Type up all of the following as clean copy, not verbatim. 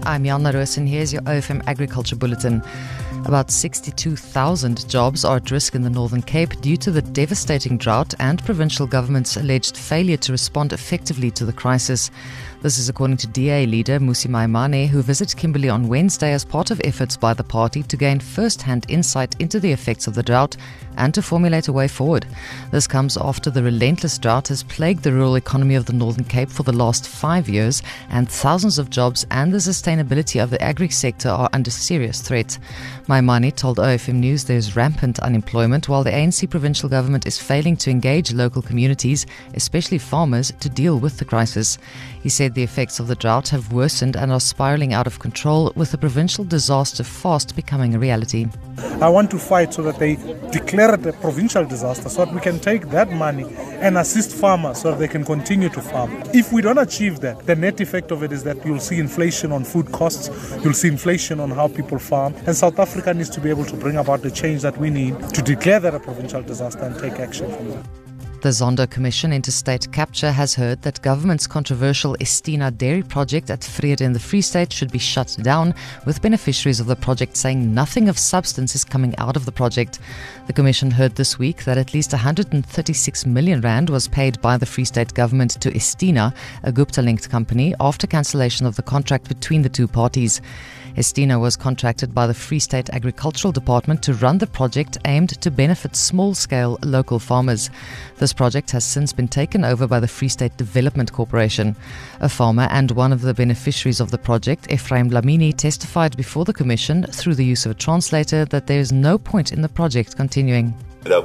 I'm Jana Roos and here's your OFM Agriculture Bulletin. About 62,000 jobs are at risk in the Northern Cape due to the devastating drought and provincial government's alleged failure to respond effectively to the crisis. This is according to DA leader Mmusi Maimane, who visited Kimberley on Wednesday as part of efforts by the party to gain first-hand insight into the effects of the drought and to formulate a way forward. This comes after the relentless drought has plagued the rural economy of the Northern Cape for the last 5 years, and thousands of jobs and the sustainability of the agri-sector are under serious threat. Maimane told OFM News there is rampant unemployment while the ANC provincial government is failing to engage local communities, especially farmers, to deal with the crisis. He said the effects of the drought have worsened and are spiralling out of control, with the provincial disaster fast becoming a reality. I want to fight so that they declare it a provincial disaster so that we can take that money and assist farmers so that they can continue to farm. If we don't achieve that, the net effect of it is that you'll see inflation on food costs, you'll see inflation on how people farm, and South Africa needs to be able to bring about the change that we need to declare that a provincial disaster and take action from that. The Zondo Commission into State Capture has heard that government's controversial Estina dairy project at Vrede in the Free State should be shut down, with beneficiaries of the project saying nothing of substance is coming out of the project. The Commission heard this week that at least 136 million rand was paid by the Free State government to Estina, a Gupta-linked company, after cancellation of the contract between the two parties. Estina was contracted by the Free State Agricultural Department to run the project aimed to benefit small-scale local farmers. This project has since been taken over by the Free State Development Corporation. A farmer and one of the beneficiaries of the project, Ephraim Lamini, testified before the Commission through the use of a translator that there is no point in the project continuing.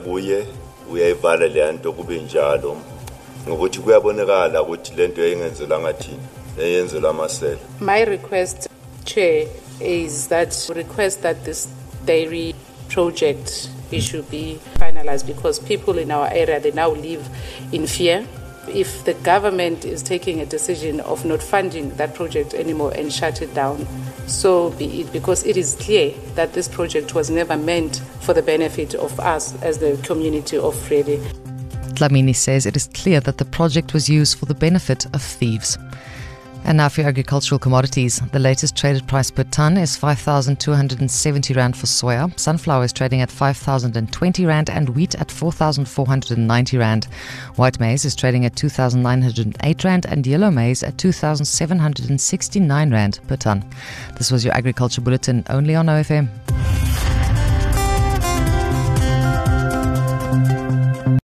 My request, Chair, is that request that this dairy project should be finalized, because people in our area, they now live in fear. If the government is taking a decision of not funding that project anymore and shut it down, so be it, because it is clear that this project was never meant for the benefit of us as the community of Vrede. Lamini says it is clear that the project was used for the benefit of thieves. And now for agricultural commodities. The latest traded price per tonne is 5,270 rand for soya. Sunflower is trading at 5,020 rand and wheat at 4,490 rand. White maize is trading at 2,908 rand and yellow maize at 2,769 rand per tonne. This was your Agriculture Bulletin, only on OFM.